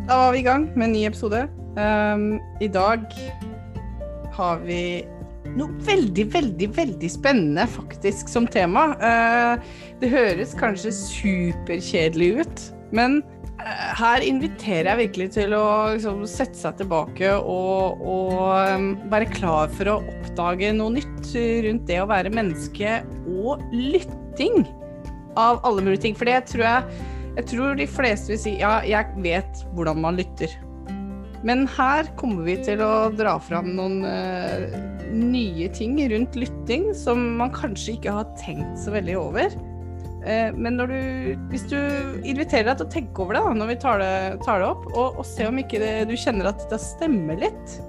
Da var vi I gang med en ny episode. I dag har vi noe veldig spennende faktisk som tema. Det høres kanskje superkjedelig ut, men her inviterer jeg virkelig til å liksom, sette seg tilbake og være klar for å oppdage noe nytt rundt det å være menneske og lytting av alle mulige ting. For det jeg tror de fleste vil si, ja, jeg vet hvordan man lytter. Men her kommer vi til å dra fram noen nye ting rundt lytting som man kanskje ikke har tenkt så veldig over. Men hvis du inviterer deg til å tenke over det da, når vi tar det opp, og se om ikke du kjenner at det stemmer litt.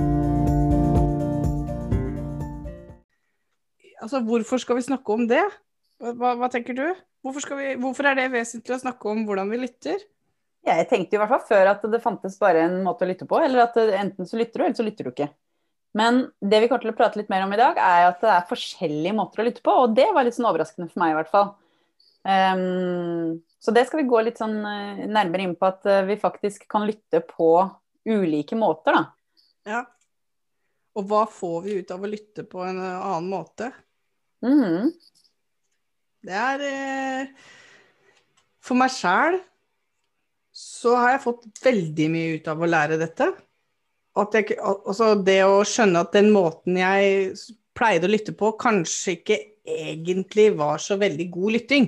Altså, hvorfor skal vi snakke om det? Hva tenker du? Hvorfor det vesentlig å snakke om hvordan vi lytter? Jeg tenkte I hvert fall før at det fantes bare en måte å lytte på, eller at enten så lytter du, eller så lytter du ikke. Men det vi kommer til å prate litt mer om I dag, at det forskjellige måter å lytte på, og det var litt sånn overraskende for meg I hvert fall. Så det skal vi gå litt sånn nærmere inn på, at vi faktisk kan lytte på ulike måter da. Ja. Og hva får vi ut av å lytte på en annen måte? Det for meg selv så har jeg fått veldig mye ut av å lære dette. Altså det å skjønne at den måten jeg pleide å lytte på kanskje ikke egentlig var så veldig god lytting.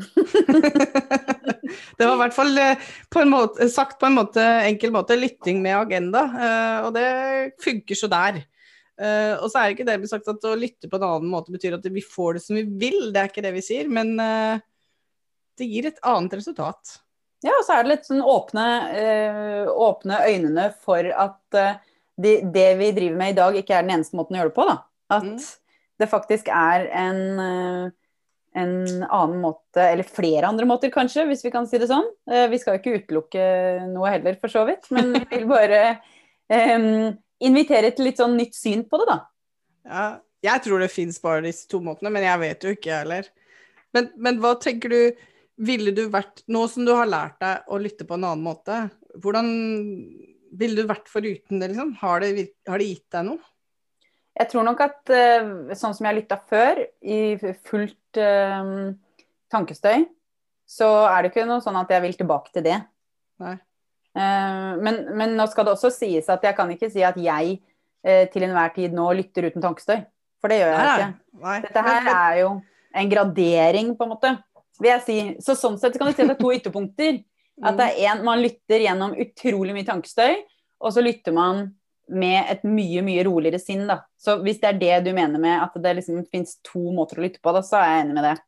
Det var I hvert fall sagt på en enkel måte lytting med agenda, og det funker så der. Og så det ikke det vi sagt at å lytte på en annen måte betyr at vi får det som vi vil, det ikke det vi sier, men det gir et annet resultat. Ja, og så det litt sånn åpne øynene for at det vi driver med I dag ikke den eneste måten å gjøre det på da. At det faktisk en annen måte, eller flere andre måter kanskje, hvis vi kan si det sånn. Vi skal jo ikke utelukke noe heller for så vidt, men vi vil bare invitere til litt sånn nytt syn på det da. Ja, jeg tror det finnes bare disse to måtene, men jeg vet jo ikke heller. Men hva tenker du, ville du vært, nå som du har lært deg å lytte på en annen måte, hvordan ville du vært foruten det liksom? Har det gitt deg noe? Jeg tror nok at sånn som jeg lyttet før, I fullt tankestøy, så det ikke noe sånn at jeg vil tilbake til det. Nei. Men nå skal det også sies at jeg kan ikke si at jeg til enhver tid nå lytter uten tankestøy, for det gjør jeg ikke. Nei. Dette her jo en gradering på en måte, vil jeg si. Så sånn sett kan du si at det to ytterpunkter, at det man lytter gjennom utrolig mye tankestøy, og så lytter man med et mye roligere sinn da. Så hvis det det du mener med at det liksom finnes to måter å lytte på da, så jeg enig med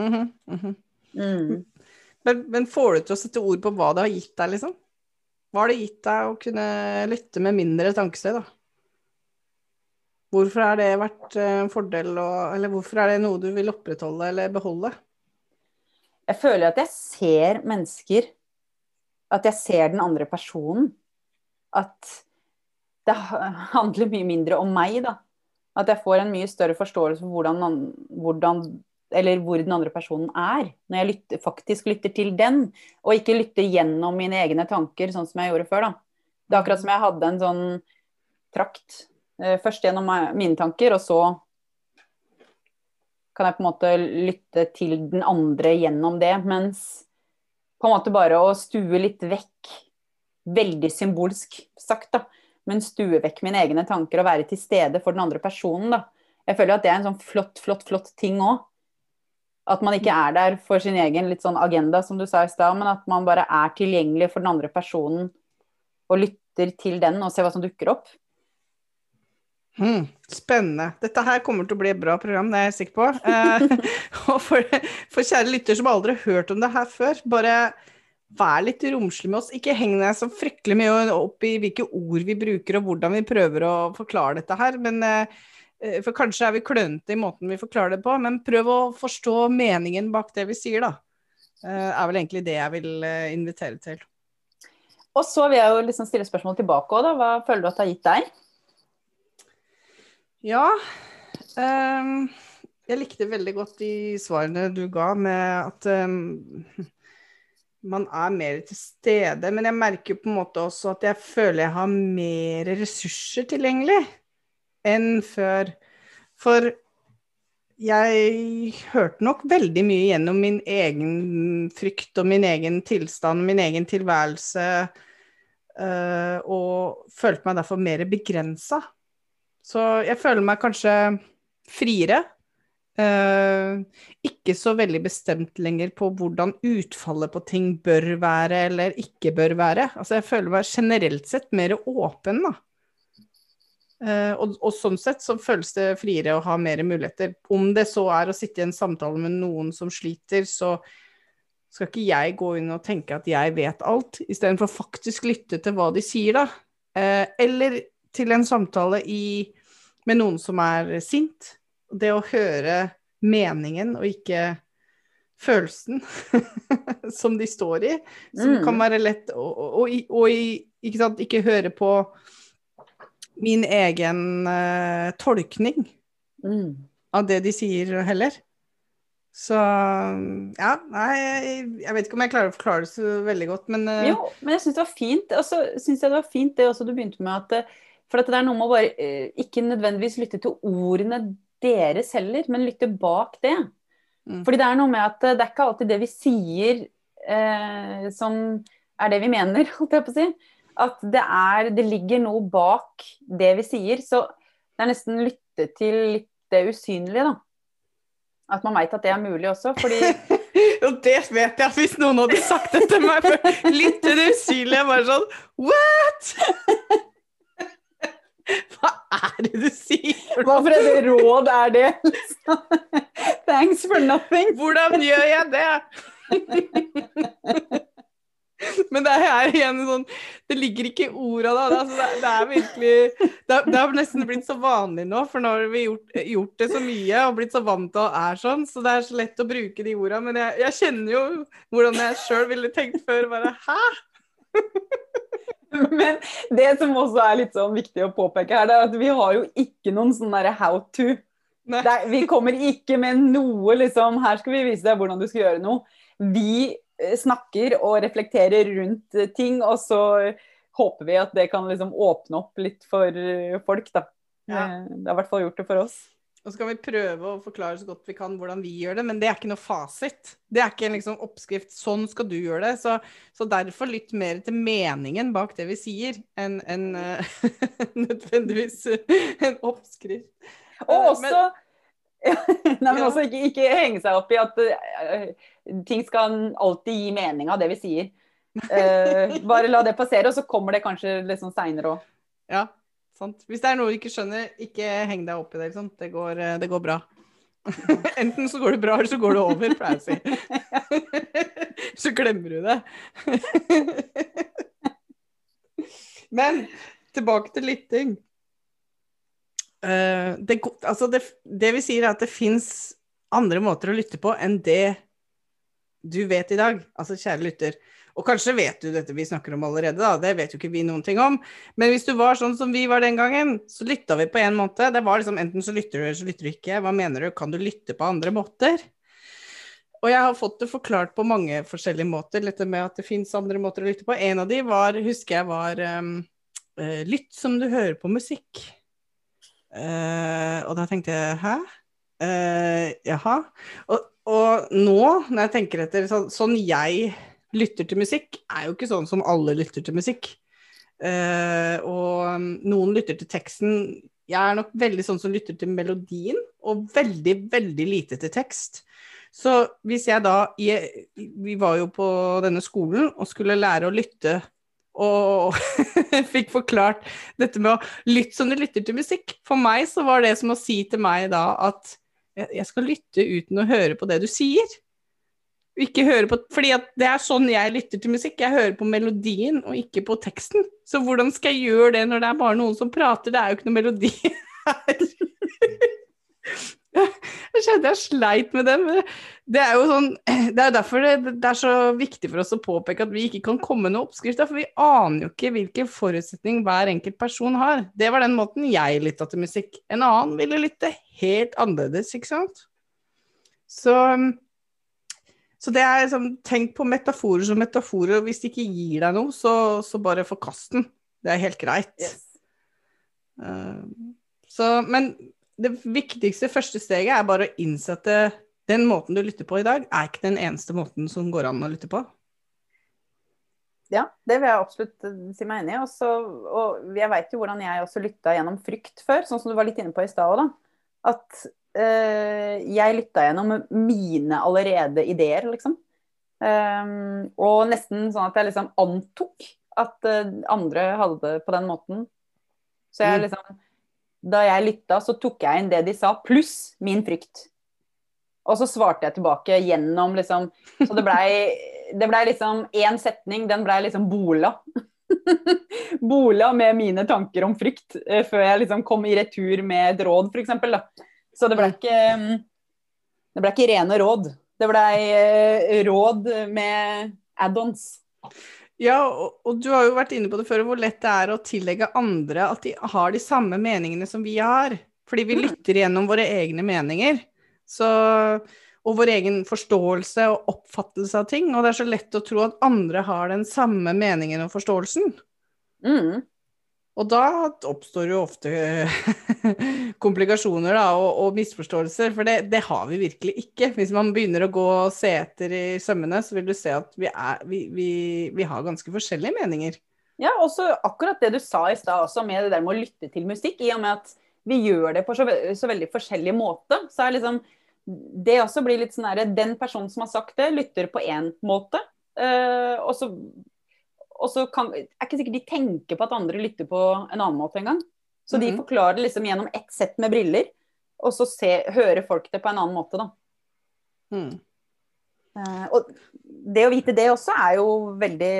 det. Men får du til å sette ord på hva det har gitt deg liksom? Hva har det gitt deg å kunne lytte med mindre tankestøy da? Hvorfor har det vært en fordel, eller hvorfor det noe du vil opprettholde eller beholde? Jeg føler at jeg ser mennesker, at jeg ser den andre personen, at det handler mye mindre om meg da. At jeg får en mye større forståelse for hvor den andre personen når jeg faktisk lytter til den, og ikke lytter gjennom mine egne tanker, sånn som jeg gjorde før da. Det akkurat som jeg hadde en sånn trakt, først gjennom mine tanker, og så kan jeg på en måte lytte til den andre gjennom det, mens på en måte bare å stue litt vekk, veldig symbolsk sagt da, men stue vekk mine egne tanker og være til stede for den andre personen da. Jeg føler at det en sånn flott ting også. At man ikke der for sin egen litt sånn agenda, som du sa I sted, men at man bare tilgjengelig for den andre personen og lytter til den og ser hva som dukker opp. Spennende. Dette her kommer til å bli et bra program, det jeg sikker på. Og for kjære lytter som aldri har hørt om det her før, bare vær litt romslig med oss. Ikke heng deg så fryktelig mye opp I hvilke ord vi bruker og hvordan vi prøver å forklare dette her, men for kanskje vi klønete I måten vi forklarer det på, men prøv å forstå meningen bak det vi sier da. Vel egentlig det jeg vil invitere til. Og så vil jeg jo liksom stille spørsmål tilbake også da. Hva føler du at det har gitt deg? Ja, jeg likte veldig godt de svarene du ga med at man er mer til stede, men jeg merker på en måte også at jeg føler jeg har mer ressurser tilgjengelig enn før. For jeg hørte nok veldig mye gjennom min egen frykt og min egen tilstand, min egen tilværelse, og følte meg derfor mer begrenset. Så jeg føler meg kanskje friere, ikke så veldig bestemt lenger på hvordan utfallet på ting bør være eller ikke bør være. Altså jeg føler meg generelt sett mer åpen da. Og sånn sett så føles det friere å ha mer muligheter. Om det så er å sitte i en samtale med noen som sliter, så skal ikke jeg gå inn og tenke at jeg vet alt, i stedet for faktisk lytte til hva de sier da. Eller til en samtale med noen som er sint. Det å høre meningen og ikke følelsen som de står i, som kan være lett ikke sant, ikke høre på min egen tolkning av det de sier heller. Så, ja, nei, jeg vet ikke om jeg klarer å forklare det så veldig godt, men... Jo, men jeg synes det var fint, og så synes jeg det var fint det også du begynte med, for at det er noe med å bare ikke nødvendigvis lytte til ordene deres heller, men lytte bak det. Fordi det er noe med at det er ikke alltid det vi sier som er det vi mener, holdt jeg på å si. At det ligger noe bak det vi sier, så det er nesten lytte til litt det usynlige da. At man vet at det er mulig også, fordi... Jo, det vet jeg, hvis noen hadde sagt det til meg, litt til det usynlige, bare sånn, what? Hva er det du sier? Hva for et råd er det? Thanks for nothing. Hvordan gjør jeg det? Men det er igjen sånn, det ligger ikke i ordet da, altså det er virkelig, det har nesten blitt så vanlig nå, for nå har vi gjort det så mye, og blitt så vant til å sånn, så det er så lett å bruke de ordene, men jeg kjenner jo hvordan jeg selv ville tenkt før, bare, hæ? Men det som også er litt sånn viktig å påpeke her, det er at vi har jo ikke noen sånn der how to. Vi kommer ikke med noe, liksom, her skal vi vise deg hvordan du skal gjøre noe. Vi snakker og reflekterer rundt ting, og så håper vi at det kan liksom åpne opp litt for folk da. Ja. Det har i hvert fall gjort det for oss. Og så kan vi prøve å forklare så godt vi kan hvordan vi gjør det, men det er ikke noe fasit. Det er ikke en liksom oppskrift, sånn skal du gjøre det. Så derfor litt mer til meningen bak det vi sier, enn nødvendigvis en oppskrift. Og også... Nei, men også ikke henge seg opp i at ting skal alltid gi mening av det vi sier. Bare la det passere, og så kommer det kanskje liksom senere også. Ja, sant. Hvis det er noe du ikke skjønner, ikke heng deg opp i det, sant? Det går bra. Enten så går det bra, eller så går det over, pleier jeg å si. Så glemmer du det. Men, tilbake til lytting. Det vi sier er at det finnes andre måter å lytte på enn det du vet i dag, altså kjære lytter, og kanskje vet du dette vi snakker om allerede da, det vet jo ikke vi noen ting om, men hvis du var sånn som vi var den gangen, så lyttet vi på en måte, det var liksom enten så lytter du eller så lytter du ikke, hva mener du, kan du lytte på andre måter? Og jeg har fått det forklart på mange forskjellige måter, dette med at det finnes andre måter å lytte på, en av de husker jeg var lytt som du hører på musikk. Og da tenkte jeg, hæ? Jaha. Og nå, når jeg tenker etter, sånn jeg lytter til musikk, er jo ikke sånn som alle lytter til musikk. Og noen lytter til teksten. Jeg er nok veldig sånn som lytter til melodien, og veldig, veldig lite til tekst. Så hvis jeg da, vi var jo på denne skolen, og skulle lære å lytte, og fikk forklart dette med å lytte som du lytter til musikk. For meg så var det som å si til meg da at jeg skal lytte uten å høre på det du sier. Ikke høre på, fordi at det er sånn jeg lytter til musikk. Jeg hører på melodien og ikke på teksten. Så hvordan skal jeg gjøre det når det er bare noen som prater? Det er jo ikke noe melodi her. Jeg kjente jeg sleit med dem. Det er jo sånn, det er derfor det er så viktig for oss å påpeke at vi ikke kan komme med noen oppskrifter, for vi aner jo ikke hvilken forutsetning hver enkelt person har. Det var den måten jeg lyttet til musikk. En annen ville lytte helt annerledes, ikke sant? Så Så det liksom, tenk på metaforer som metaforer, og hvis de ikke gir deg noe, så bare forkast den. Det er helt greit. Yes. Men det viktigste første steget er bare å innsette den måten du lytter på i dag, er ikke den eneste måten som går an å lytte på. Ja, det vil jeg absolutt si meg enig i. Og jeg vet jo hvordan jeg også lyttet gjennom frykt før, sånn som du var litt inne på i sted også, da. At jeg lyttet gjennom mine allerede ideer, liksom. Og nesten sånn at jeg liksom antok at andre hadde det på den måten. Så jeg liksom, da jeg lyttet, så tok jeg inn det de sa, pluss min frykt. Og så svarte jeg tilbake gjennom, liksom, så det ble liksom en setning, den ble liksom bola. Bola med mine tanker om frykt, før jeg liksom kom i retur med et råd, for eksempel, da. Så det ble ikke rene råd. Det ble råd med add-ons. Ja, og du har jo vært inne på det før, hvor lett det er å tillegge andre at de har de samme meningene som vi har. Fordi vi lytter gjennom våre egne meninger. Og vår egen forståelse og oppfattelse av ting. Og det er så lett å tro at andre har den samme meningen og forståelsen. Og da oppstår jo ofte komplikasjoner da, og misforståelser, for det har vi virkelig ikke. Hvis man begynner å gå og se etter i sømmene, så vil du se at vi har ganske forskjellige meninger. Ja, også akkurat det du sa i sted også, med det der med å lytte til musikk, i og med at vi gjør det på så veldig forskjellig måte, så er liksom, det også blir litt sånn her, den personen som har sagt det, lytter på en måte, og så er ikke sikkert de tenker på at andre lytter på en annen måte en gang. Så de forklarer det liksom gjennom ett sett med briller, og så hører folk det på en annen måte, da. Og det å vite det også er jo veldig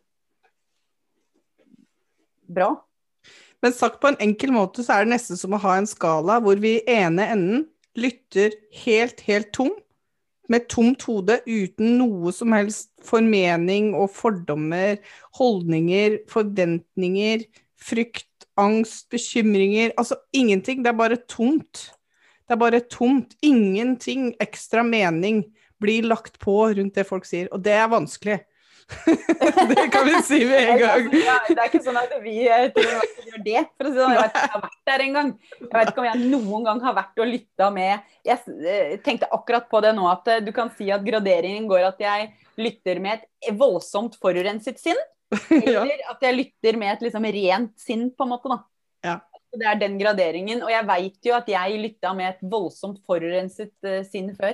bra. Men sagt på en enkel måte, så er det nesten som å ha en skala hvor vi i ene enden lytter helt tom, med tomt hode, uten noe som helst formening og fordommer, holdninger, forventninger, frykt, angst, bekymringer, altså ingenting, det er bare tomt. Det er bare tomt, ingenting ekstra mening blir lagt på rundt det folk sier, og det er vanskelig. Det kan vi si med en gang. Ja, det er ikke sånn at vi gjør det, for å si sånn. Jeg vet ikke om jeg har vært der en gang. Jeg vet ikke om jeg noen gang har vært og lyttet med. Jeg tenkte akkurat på det nå, at du kan si at graderingen går at jeg lytter med et voldsomt forurenset sinn, eller at jeg lytter med et liksom rent sinn, på en måte, da. Ja. Det er den graderingen, og jeg vet jo at jeg lyttet med et voldsomt forurenset sinn før.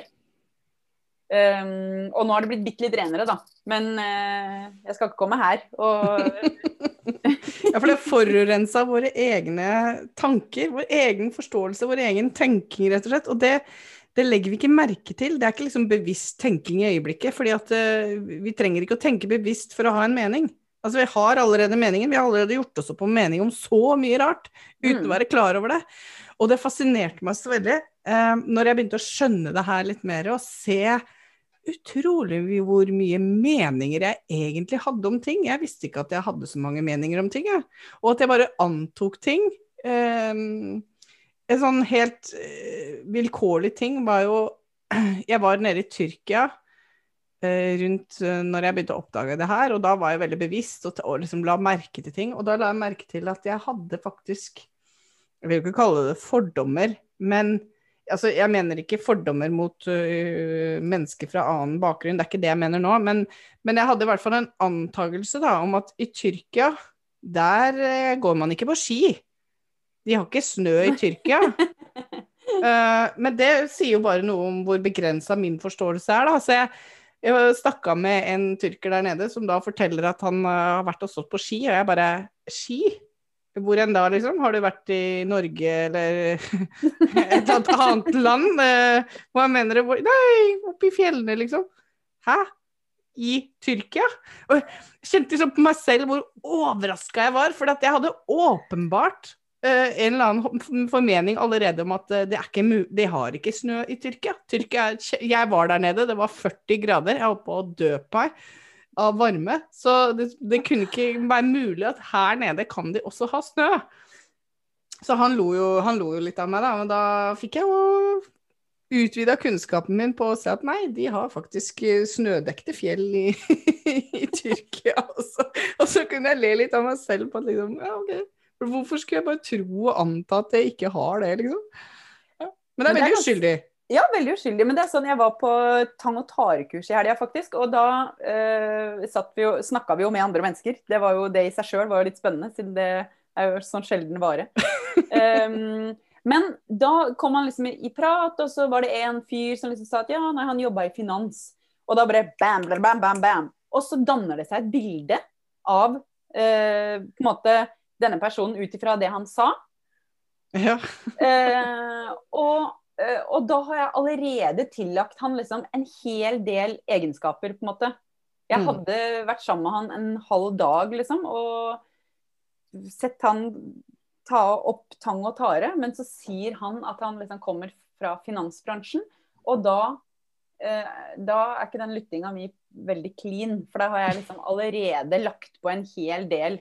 Og nå har det blitt bitte litt renere, da. Men jeg skal ikke komme her Ja, for det forurenset våre egne tanker, vår egen forståelse, vår egen tenking, rett og slett. Og det legger vi ikke merke til. Det er ikke liksom bevisst tenking i øyeblikket, fordi at vi trenger ikke å tenke bevisst for å ha en mening. Altså, vi har allerede meningen, vi har allerede gjort oss opp om mening om så mye rart, uten å være klar over det. Og det fascinerte meg så veldig, når jeg begynte å skjønne det her litt mer, og se utrolig hvor mye meninger jeg egentlig hadde om ting. Jeg visste ikke at jeg hadde så mange meninger om ting, og at jeg bare antok ting. En sånn helt vilkårlig ting var jo, jeg var nede i Tyrkia, rundt når jeg begynte å oppdage det her, og da var jeg veldig bevisst og liksom la merke til ting, og da la jeg merke til at jeg hadde faktisk, jeg vil ikke kalle det fordommer, men altså, jeg mener ikke fordommer mot mennesker fra annen bakgrunn, det er ikke det jeg mener nå, men jeg hadde i hvert fall en antagelse da, om at i Tyrkia, der går man ikke på ski. De har ikke snø i Tyrkia. Men det sier jo bare noe om hvor begrenset min forståelse er da, så jeg snakket med en tyrker der nede, som da forteller at han har vært og stått på ski, og jeg bare, ski? Hvor enn da, liksom? Har du vært i Norge, eller et annet land? Hva mener du? Nei, oppe i fjellene, liksom. Hæ? I Tyrkia? Og jeg kjente liksom på meg selv hvor overrasket jeg var, for at jeg hadde åpenbart en eller annen formening allerede om at de har ikke snø i Tyrkia. Jeg var der nede, det var 40 grader, jeg holdt på å dø på meg av varme, så det kunne ikke være mulig at her nede kan de også ha snø. Så han lo jo litt av meg da, men da fikk jeg jo utvidet kunnskapen min på å se at nei, de har faktisk snødekte fjell i, i Tyrkia. Og så kunne jeg le litt av meg selv på at liksom, ja, ok, hvorfor skulle jeg bare tro og anta at jeg ikke har det, liksom? Ja. Men det er veldig uskyldig. Ja, veldig uskyldig, men det er sånn, jeg var på tang- og tarekurs i helgen faktisk, og da snakket vi jo med andre mennesker. Det var jo det i seg selv var jo litt spennende, siden det er jo sånn sjelden vare. Men da kom han liksom i prat, og så var det en fyr som liksom sa at ja, nei, han jobbet i finans. Og da bare bam, bam, bam, bam, bam. Og så danner det seg et bilde av på en måte denne personen ut ifra det han sa. Ja. Og da har jeg allerede tillagt han liksom en hel del egenskaper, på en måte. Jeg hadde vært sammen med han en halv dag, liksom, og sett han ta opp tang og tare, men så sier han at han liksom kommer fra finansbransjen, og da er ikke den lyttinga mi veldig clean, for da har jeg liksom allerede lagt på en hel del.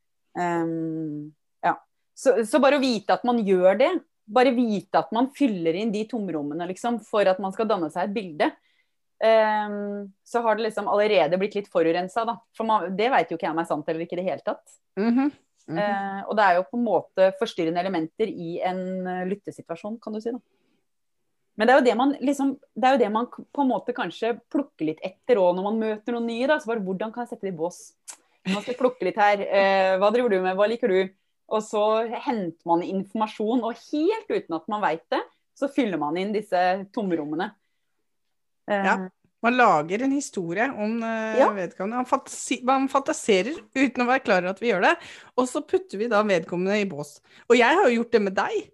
Ja. Så bare å vite at man gjør det, bare vite at man fyller inn de tomrommene liksom, for at man skal danne seg et bilde, så har det liksom allerede blitt litt forurenset da. For det vet jo ikke jeg om er sant eller ikke i det hele tatt. Og det er jo på en måte forstyrrende elementer i en lyttesituasjon, kan du si da. Men det er jo det man liksom, det er jo det man på en måte kanskje plukker litt etter også når man møter noen nye da, så bare hvordan kan jeg sette det i bås? Man skal plukke litt her, hva driver du med, hva liker du? Og så henter man informasjon, og helt uten at man vet det, så fyller man inn disse tomrommene. Ja, man lager en historie om vedkommende. Man fantaserer uten å være klar over at vi gjør det, og så putter vi da vedkommende i bås. Og jeg har jo gjort det med deg,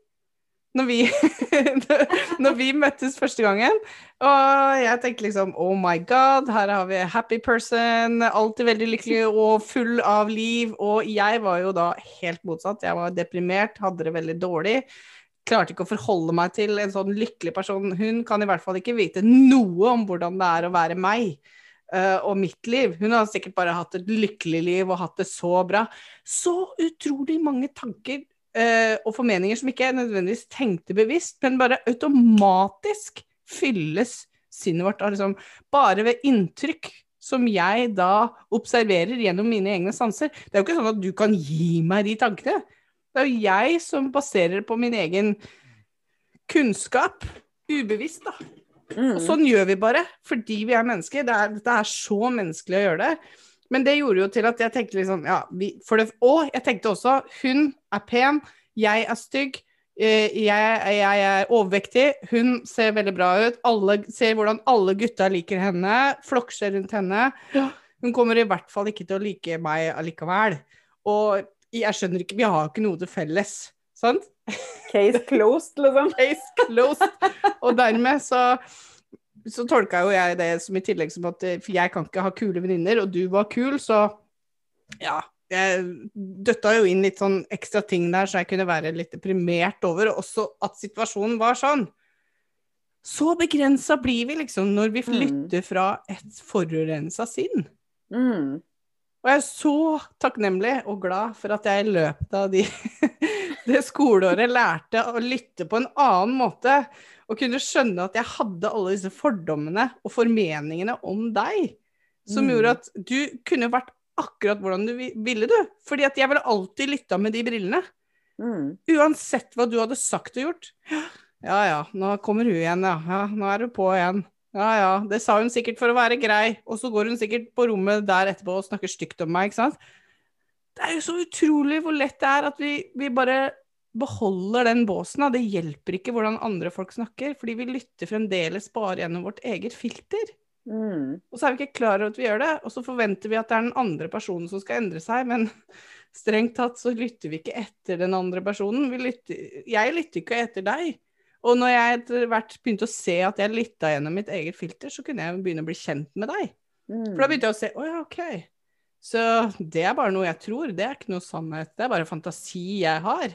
når vi møttes første gangen, og jeg tenkte liksom, oh my god, her har vi happy person, alltid veldig lykkelig og full av liv, og jeg var jo da helt motsatt, jeg var deprimert, hadde det veldig dårlig, klarte ikke å forholde meg til en sånn lykkelig person. Hun kan i hvert fall ikke vite noe om hvordan det er å være meg og mitt liv. Hun har sikkert bare hatt et lykkelig liv og hatt det så bra. Så utrolig mange tanker og formeninger som ikke nødvendigvis tenkte bevisst, men bare automatisk fylles sinnet vårt av liksom, bare ved inntrykk som jeg da observerer gjennom mine egne sanser. Det er jo ikke sånn at du kan gi meg de tankene. Det er jo jeg som baserer på min egen kunnskap, ubevisst da. Og sånn gjør vi bare, fordi vi er mennesker. Det er så menneskelig å gjøre det. Men det gjorde jo til at jeg tenkte liksom, ja, og jeg tenkte også, hun er pen, jeg er stygg, jeg er overvektig, hun ser veldig bra ut, alle ser hvordan alle gutta liker henne, flokker seg rundt henne, hun kommer i hvert fall ikke til å like meg allikevel, og jeg skjønner ikke, vi har ikke noe til felles, sant? Case closed, liksom. Case closed, og dermed så tolket jo jeg det som i tillegg som at for jeg kan ikke ha kule venninner, og du var kul, så ja, jeg døtta jo inn litt sånn ekstra ting der, så jeg kunne være litt deprimert over, og også at situasjonen var sånn. Så begrenset blir vi liksom når vi flytter fra et forurenset sinn. Og jeg er så takknemlig og glad for at jeg i løpet av det skoleåret lærte å lytte på en annen måte, og kunne skjønne at jeg hadde alle disse fordommene og formeningene om deg, som gjorde at du kunne vært akkurat hvordan du ville du, fordi at jeg ville alltid lytte med de brillene. Uansett hva du hadde sagt og gjort. Ja, nå kommer hun igjen, ja, nå er du på igjen. Ja, det sa hun sikkert for å være grei, og så går hun sikkert på rommet der etterpå og snakker stygt om meg, ikke sant? Det er jo så utrolig hvor lett det er at vi bare beholder den båsen, det hjelper ikke hvordan andre folk snakker, fordi vi lytter fremdeles bare gjennom vårt eget filter. Og så er vi ikke klar over at vi gjør det, og så forventer vi at det er den andre personen som skal endre seg, men strengt tatt så lytter vi ikke etter den andre personen. Jeg lytter ikke etter deg. Og når jeg etter hvert begynte å se at jeg lyttet gjennom mitt eget filter, så kunne jeg begynne å bli kjent med deg. For da begynte jeg å se, ja, ok. Så det er bare noe jeg tror, det er ikke noe sannhet, det er bare fantasi jeg har.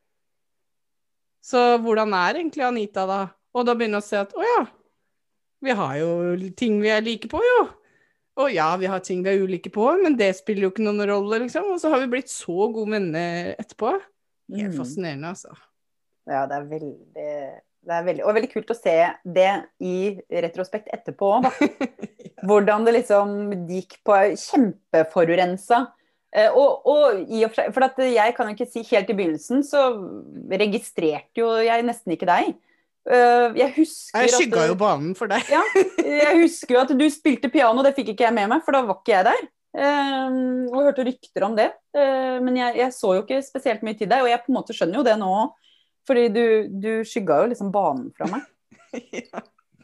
Så hvordan er egentlig Anita da? Og da begynner jeg å se at, ja, vi har jo ting vi er like på, jo. Og ja, vi har ting vi er ulike på, men det spiller jo ikke noen rolle, liksom. Og så har vi blitt så gode venner etterpå. Helt fascinerende, altså. Ja, det er veldig, Og veldig kult å se det i retrospekt etterpå, da. Hvordan det liksom gikk på kjempeforurensa. Og i og for seg, for at jeg kan jo ikke si helt i begynnelsen, så registrerte jo jeg nesten ikke deg. Jeg husker Jeg skygga jo banen for deg. Ja, jeg husker jo at du spilte piano, det fikk ikke jeg med meg, for da var ikke jeg der. Og hørte rykter om det. Men jeg så jo ikke spesielt mye til deg, og jeg på en måte skjønner jo det nå, fordi du skygga jo liksom banen fra meg. Ja.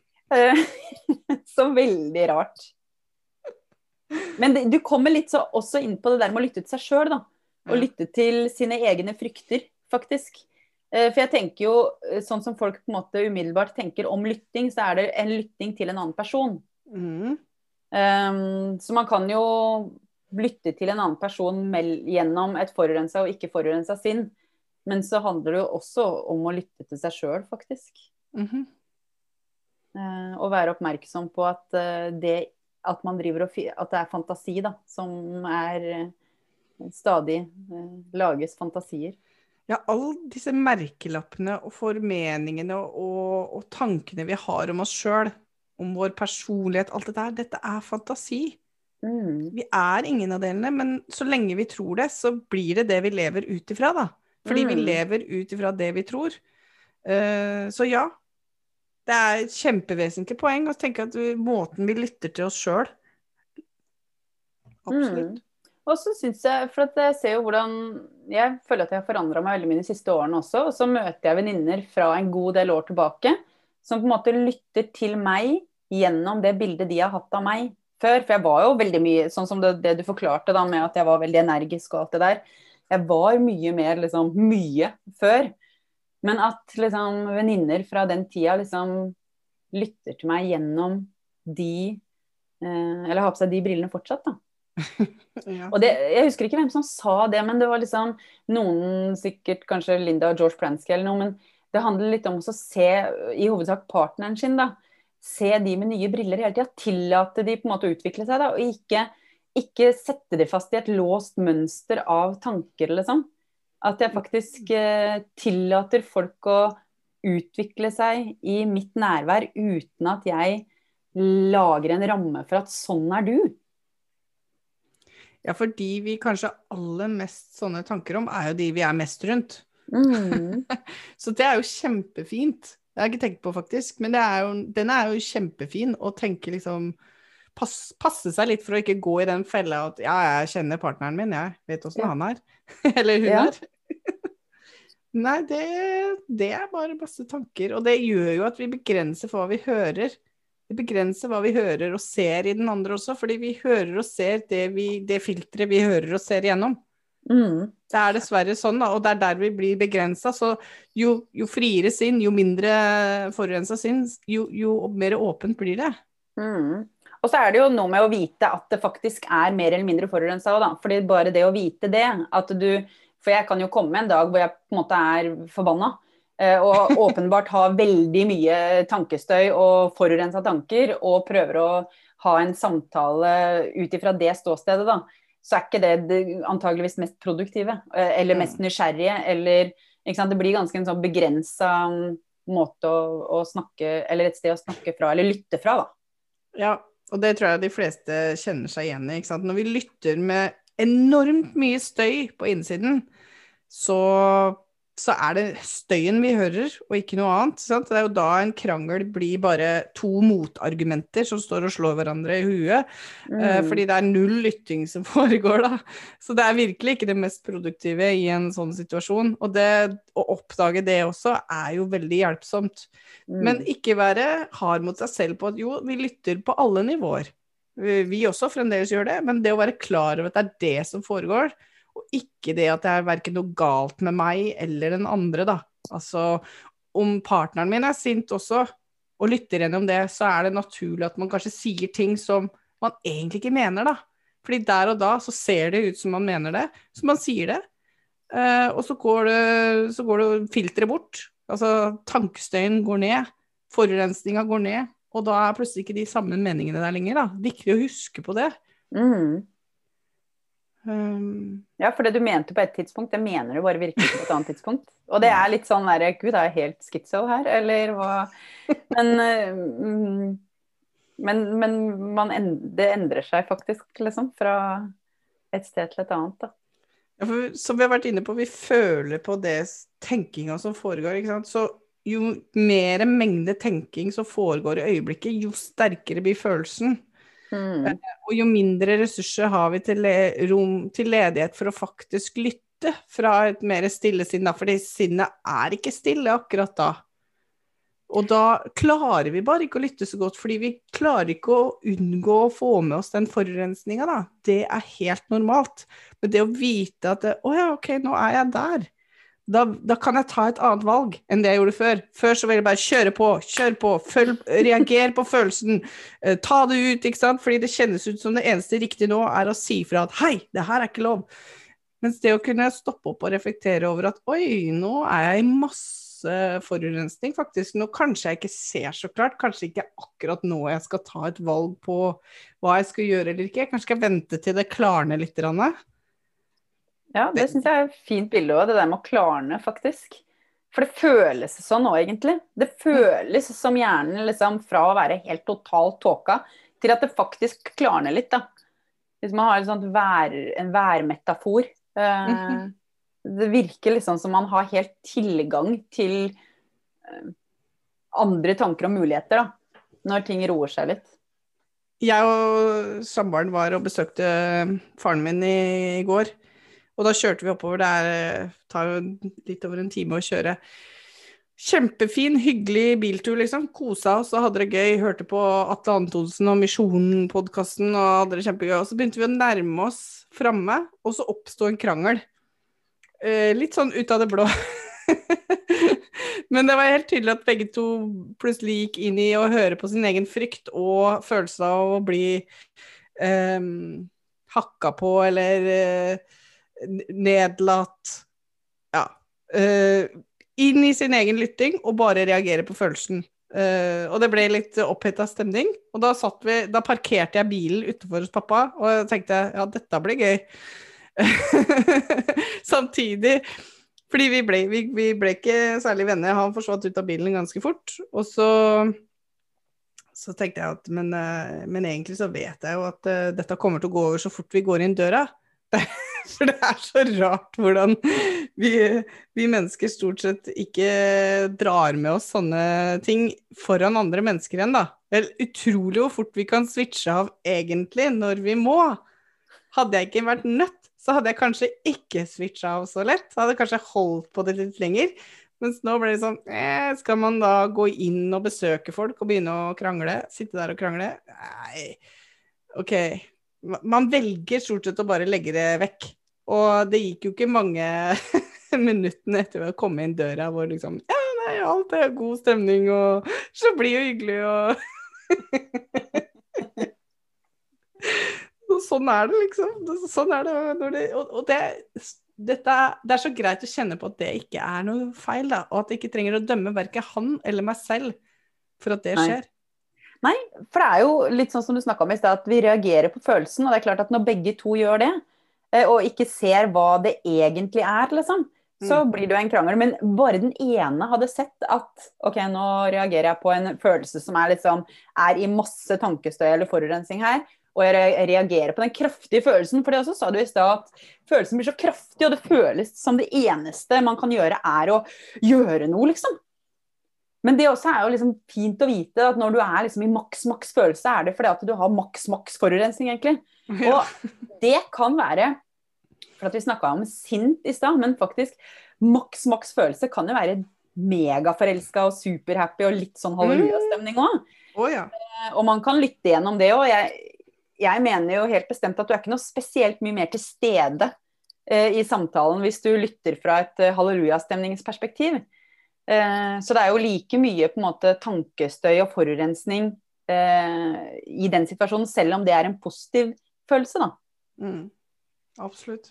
Så veldig rart. Men du kommer litt så også inn på det der med å lytte til seg selv, da. Og lytte til sine egne frykter, faktisk. For jeg tenker jo, sånn som folk på en måte umiddelbart tenker om lytting, så er det en lytting til en annen person. Så man kan jo lytte til en annen person gjennom et forurenset og ikke forurenset sinn. Men så handler det jo også om å lytte til seg selv, faktisk. Og være oppmerksom på at at man driver at det er fantasi, da, som stadig lages fantasier. Ja, alle disse merkelappene og formeningene og tankene vi har om oss selv, om vår personlighet, alt dette er fantasi. Vi er ingen av delene, men så lenge vi tror det, så blir det vi lever ut ifra, da. Fordi vi lever ut ifra det vi tror. Så ja, det er et kjempevesentlig poeng å tenke at måten vi lytter til oss selv. Absolutt. Og så synes jeg, for at jeg ser jo hvordan, jeg føler at jeg har forandret meg veldig mye de siste årene også, og så møter jeg venninner fra en god del år tilbake, som på en måte lytter til meg gjennom det bildet de har hatt av meg før, for jeg var jo veldig mye, sånn som det du forklarte da, med at jeg var veldig energisk og alt det der, jeg var mye mer, liksom, mye før, men at liksom venninner fra den tida liksom lytter til meg gjennom eller har på seg de brillene fortsatt, da. Ja. Og jeg husker ikke hvem som sa det, men det var liksom noen, sikkert kanskje Linda og George Pransky eller noe, men det handler litt om å se i hovedsak partneren sin da, se de med nye briller hele tiden, tillate de på en måte å utvikle seg da, og ikke sette de fast i et låst mønster av tanker liksom, at jeg faktisk tillater folk å utvikle seg i mitt nærvær uten at jeg lager en ramme for at sånn er du. Ja, fordi vi kanskje aller mest sånne tanker om er jo de vi er mest rundt. Så det er jo kjempefint. Det har jeg ikke tenkt på faktisk, men den er jo kjempefin å tenke liksom, passe seg litt for å ikke gå i den fella at ja, jeg kjenner partneren min, jeg vet hvordan han er. Eller hun er. Nei, det er bare masse tanker, og det gjør jo at vi begrenser for hva vi hører. Det begrenser hva vi hører og ser i den andre også, fordi vi hører og ser det filtret vi hører og ser igjennom. Det er dessverre sånn da, og det er der vi blir begrenset, så jo friere sinn, jo mindre forurenset sinn, jo mer åpent blir det. Og så er det jo noe med å vite at det faktisk er mer eller mindre forurenset også da, fordi bare det å vite det, for jeg kan jo komme en dag hvor jeg på en måte er forbannet, og åpenbart har veldig mye tankestøy og forurenset tanker, og prøver å ha en samtale ut ifra det ståstedet da, så er ikke det antageligvis mest produktive, eller mest nysgjerrige, eller, ikke sant, det blir ganske en sånn begrenset måte å snakke, eller et sted å snakke fra, eller lytte fra da. Ja, og det tror jeg de fleste kjenner seg igjen i, ikke sant? Når vi lytter med enormt mye støy på innsiden, så er det støyen vi hører, og ikke noe annet. Sant? Det er jo da en krangel blir bare to motargumenter som står og slår hverandre i huet, fordi det er null lytting som foregår da. Så det er virkelig ikke det mest produktive i en sånn situasjon, og å oppdage det også er jo veldig hjelpsomt. Men ikke være hard mot seg selv på at jo, vi lytter på alle nivåer. Vi også fremdeles gjør det, men det å være klar over at det er det som foregår, og ikke det at det er hverken noe galt med meg eller den andre da. Altså, om partneren min er sint også, og lytter gjennom det, så er det naturlig at man kanskje sier ting som man egentlig ikke mener da. Fordi der og da så ser det ut som man mener det, så man sier det, og så går det filtret bort. Altså, tankestøyen går ned, forurensningen går ned, og da er plutselig ikke de samme meningene der lenger da. Viktig å huske på det. Ja, for det du mente på et tidspunkt, det mener du bare virkelig på et annet tidspunkt. Og det litt sånn der, Gud, er jeg helt schizo her, eller hva? Men, det endrer seg faktisk, liksom, fra et sted til et annet, da. Ja, for som vi har vært inne på, vi føler på det tenkinga som foregår, ikke sant? Så jo mer mengde tenking som foregår i øyeblikket, jo sterkere blir følelsen. Og jo mindre ressurser har vi til rom til ledighet for å faktisk lytte fra et mer stille sinn, fordi sinnet ikke stille akkurat da. Og da klarer vi bare ikke å lytte så godt, fordi vi klarer ikke å unngå å få med oss den forurensninga da. Det helt normalt. Men det å vite at, ok, nå jeg der. Da kan jeg ta et annet valg enn det jeg gjorde før. Før så vil jeg bare kjøre på, reager på følelsen, ta det ut, ikke sant? Fordi det kjennes ut som det eneste riktige nå å si fra at hei, det her ikke lov. Mens det å kunne stoppe opp og reflektere over at oi, nå jeg i masse forurensning faktisk. Nå kanskje jeg ikke ser så klart, kanskje ikke akkurat nå jeg skal ta et valg på hva jeg skal gjøre eller ikke. Kanskje skal jeg vente til det klarner litt grann. Ja, det synes jeg et fint bilde også, det der med å klarne faktisk. For det føles sånn nå egentlig. Det føles som hjernen liksom fra å være helt totalt tåka til at det faktisk klarner litt da. Hvis man har en værmetafor. Det virker liksom som man har helt tilgang til andre tanker og muligheter da, når ting roer seg litt. Jeg og samboeren var og besøkte faren min i går. Og da kjørte vi oppover, det tar jo litt over en time å kjøre. Kjempefin, hyggelig biltur liksom, kosa oss og hadde det gøy, hørte på Atle Antonsen og Misjonen-podcasten og hadde det kjempegøy. Og så begynte vi å nærme oss fremme, og så oppstod en krangel. Litt sånn ut av det blå. Men det var helt tydelig at begge to plutselig gikk inn i å høre på sin egen frykt og følelse av å bli hakka på eller nedlatt inn i sin egen lytting og bare reagere på følelsen og det ble litt opphettet stemning og da parkerte jeg bilen utenfor hos pappa og jeg tenkte, ja dette blir gøy samtidig fordi vi ble ikke særlig venner, han forsvant ut av bilen ganske fort og så tenkte jeg at men egentlig så vet jeg jo at dette kommer til å gå over så fort vi går inn døra for det så rart hvordan vi mennesker stort sett ikke drar med oss sånne ting foran andre mennesker igjen da. Det utrolig hvor fort vi kan switche av egentlig når vi må. Hadde jeg ikke vært nødt, så hadde jeg kanskje ikke switchet av så lett. Så hadde jeg kanskje holdt på det litt lenger. Mens nå ble det sånn, skal man da gå inn og besøke folk og begynne å krangle? Sitte der og krangle? Nei, ok. Man velger stort sett å bare legge det vekk. Og det gikk jo ikke mange minuttene etter å komme inn døra hvor liksom, alt god stemning og så blir jo hyggelig og sånn det liksom. Sånn det når det så greit å kjenne på at det ikke noe feil da, og at jeg ikke trenger å dømme hverken han eller meg selv for at det skjer. Nei, for det jo litt sånn som du snakket om i sted, at vi reagerer på følelsen, og det klart at når begge to gjør det, og ikke ser hva det egentlig liksom, så blir det jo en krangel. Men bare den ene hadde sett at, ok, nå reagerer jeg på en følelse som liksom, i masse tankestøy eller forurensning her, og jeg reagerer på den kraftige følelsen, for det også sa du i sted at følelsen blir så kraftig, og det føles som det eneste man kan gjøre å gjøre noe, liksom. Men det også jo liksom fint å vite at når du liksom i maks følelse, det fordi at du har maks forurensning egentlig. Ja. Og det kan være, for at vi snakket om sint i sted, men faktisk maks følelse kan jo være megaforelsket og superhappy og litt sånn halleluja-stemning også. Ja. Og man kan lytte gjennom det, og jeg mener jo helt bestemt at du ikke noe spesielt mye mer til stede i samtalen hvis du lytter fra et halleluja-stemningsperspektiv. Så det jo like mye på en måte tankestøy og forurensning i den situasjonen, selv om det en positiv følelse da. Absolutt.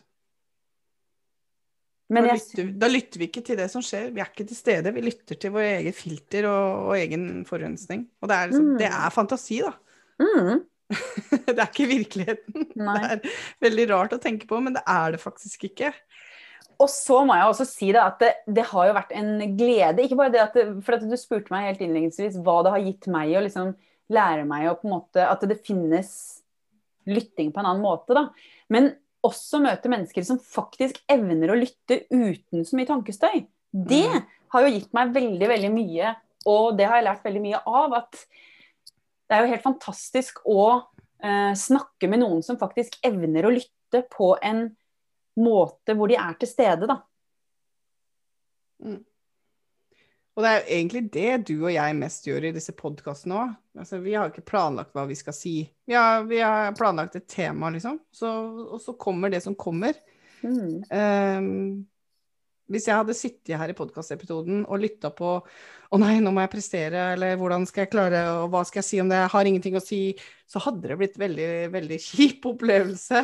Men da lytter vi ikke til det som skjer, vi ikke til stede, vi lytter til vår egen filter og egen forurensning, og det liksom, det fantasi da. Det ikke virkeligheten. Nei. Det veldig rart å tenke på, men det det faktisk ikke. Og så må jeg også si det at det har jo vært en glede, ikke bare det at for at du spurte meg helt innledningsvis hva det har gitt meg å liksom lære meg å på en måte, at det finnes lytting på en annen måte da. Men også møte mennesker som faktisk evner å lytte uten så mye tankestøy. Det har jo gitt meg veldig, veldig mye, og det har jeg lært veldig mye av, at det jo helt fantastisk å snakke med noen som faktisk evner å lytte på en måte hvor de til stede, da. Og det jo egentlig det du og jeg mest gjør i disse podcastene også. Altså, vi har ikke planlagt hva vi skal si. Vi har planlagt et tema, liksom. Og så kommer det som kommer. Hvis jeg hadde sittet her i podcastepisoden og lyttet på «Å nei, nå må jeg prestere», eller «Hvordan skal jeg klare, og hva skal jeg si om det? Jeg har ingenting å si», så hadde det blitt veldig, veldig kjip opplevelse.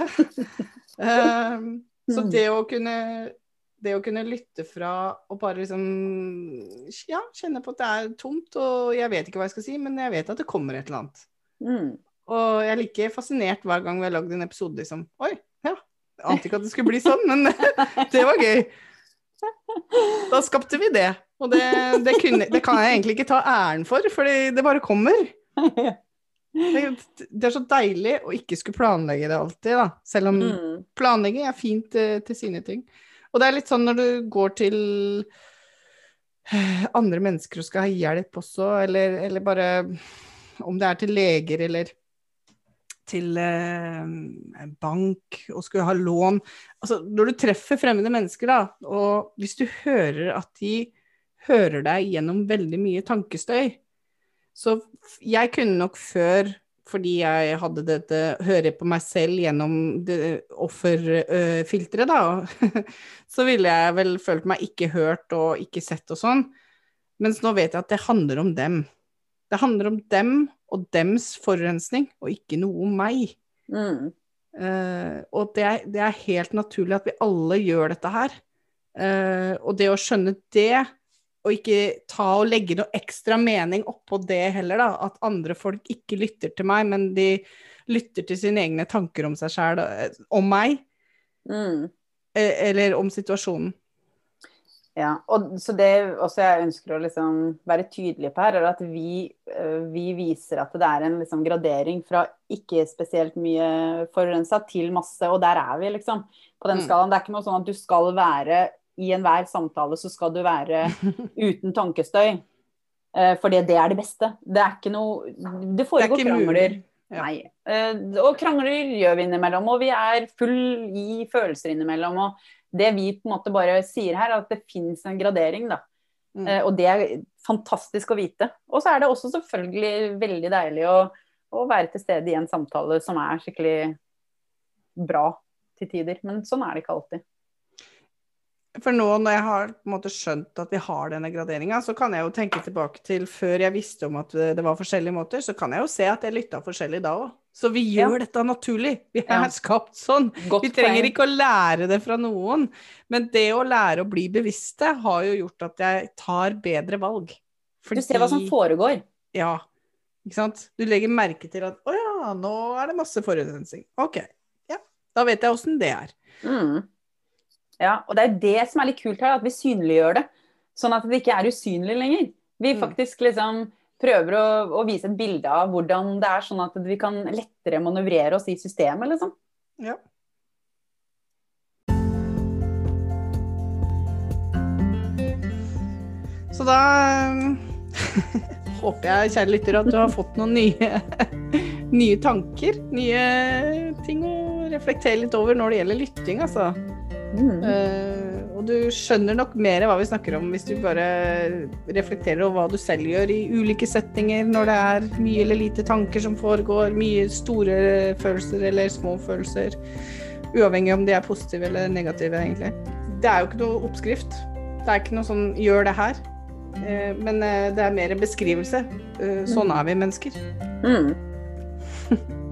Så det å kunne lytte fra og bare liksom, ja, kjenne på at det tomt, og jeg vet ikke hva jeg skal si, men jeg vet at det kommer et eller annet. Og jeg like fascinert hver gang vi har lagd en episode, liksom, oi, ja, jeg ante ikke at det skulle bli sånn, men det var gøy. Da skapte vi det, og det kan jeg egentlig ikke ta æren for det bare kommer. Det så deilig å ikke skulle planlegge det alltid da, selv om planlegging fint til sine ting. Og det litt sånn når du går til andre mennesker og skal ha hjelp også, eller bare om det til leger eller til en bank og skulle ha lån. Altså, når du treffer fremmede mennesker da, og hvis du hører at de hører deg gjennom veldig mye tankestøy, så jeg kunne nok før, fordi jeg hadde dette, høre på meg selv gjennom offerfilteret da, så ville jeg vel følt meg ikke hørt og ikke sett og sånn. Mens nå vet jeg at det handler om dem. Det handler om dem og dems forurensning, og ikke noe om meg. Og det helt naturlig at vi alle gjør dette her. Og det å skjønne det, og ikke ta og legge noe ekstra mening oppå det heller da, at andre folk ikke lytter til meg, men de lytter til sine egne tanker om seg selv, om meg, eller om situasjonen. Ja, og så det også jeg ønsker å liksom være tydelig på her, at vi viser at det en liksom gradering fra ikke spesielt mye forurenset til masse, og der vi liksom på den skalaen. Det ikke noe sånn at du skal være i enhver samtale, så skal du være uten tankestøy, fordi det det beste. Det ikke noe, det foregår krangler. Ja. Nei, og krangler gjør vi innimellom, og vi full i følelser innimellom, og det vi på en måte bare sier her, at det finnes en gradering da, og det fantastisk å vite. Og så det også selvfølgelig veldig deilig å være til stede i en samtale som skikkelig bra til tider, men sånn det ikke alltid. For nå når jeg har på en måte skjønt at vi har denne graderingen, så kan jeg jo tenke tilbake til før jeg visste om at det var forskjellige måter, så kan jeg jo se at jeg lyttet forskjellig da også. Så vi gjør dette naturlig. Vi skapt sånn. Vi trenger ikke å lære det fra noen, men det å lære å bli bevisste har jo gjort at jeg tar bedre valg. Fordi, du ser hva som foregår. Ja, ikke sant? Du legger merke til at, åja, nå det masse forurensning. Ok, ja, da vet jeg hvordan det Ja, og det det som litt kult her, at vi synliggjør det, sånn at det ikke usynlig lenger. Vi faktisk liksom prøver å vise et bilde av hvordan det sånn at vi kan lettere manøvrere oss i systemet, liksom. Ja. Så da håper jeg, kjære lytter, at du har fått noen nye tanker, nye ting å reflektere litt over når det gjelder lytting, altså. Og du skjønner nok mer hva vi snakker om hvis du bare reflekterer over hva du selv gjør i ulike settinger, når det mye eller lite tanker som foregår, mye store følelser eller små følelser, uavhengig om de positive eller negative egentlig. Det jo ikke noe oppskrift, det ikke noe sånn gjør det her, men det mer en beskrivelse. Sånn vi mennesker.